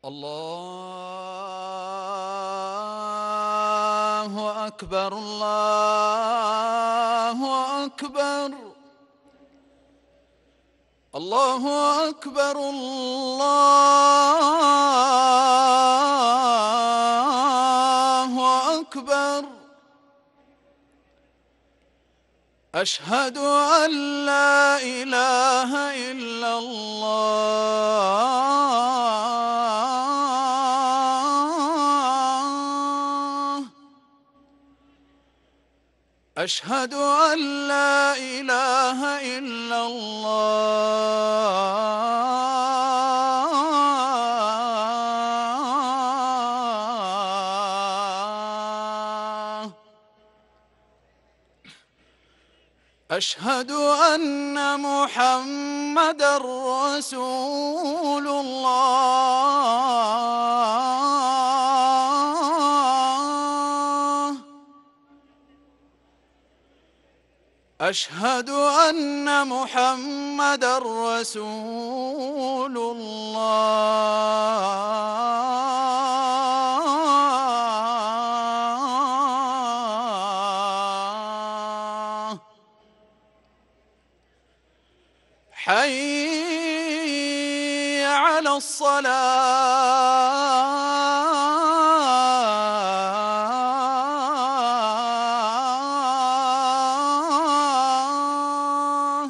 الله أكبر الله أكبر الله أكبر الله أكبر. أشهد أن لا إله إلا الله. أشهد أن لا إله إلا الله. أشهد أن محمدًا رسول الله. أشهد أن محمدًا رسول الله. حي على الصلاة.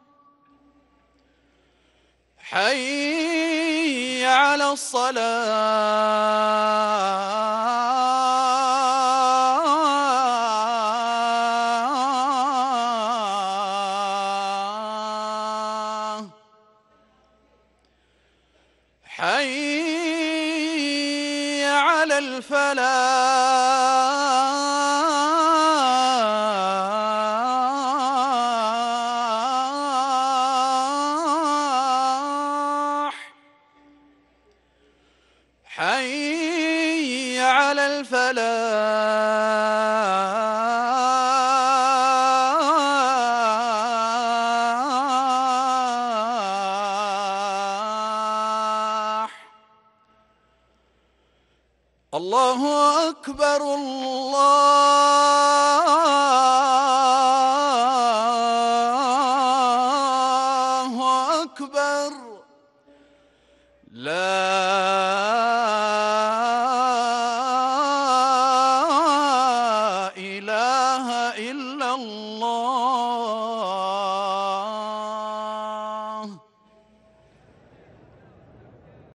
حي على الصلاة. حي على الفلاح. حي على الفلاح. الله أكبر الله أكبر. لا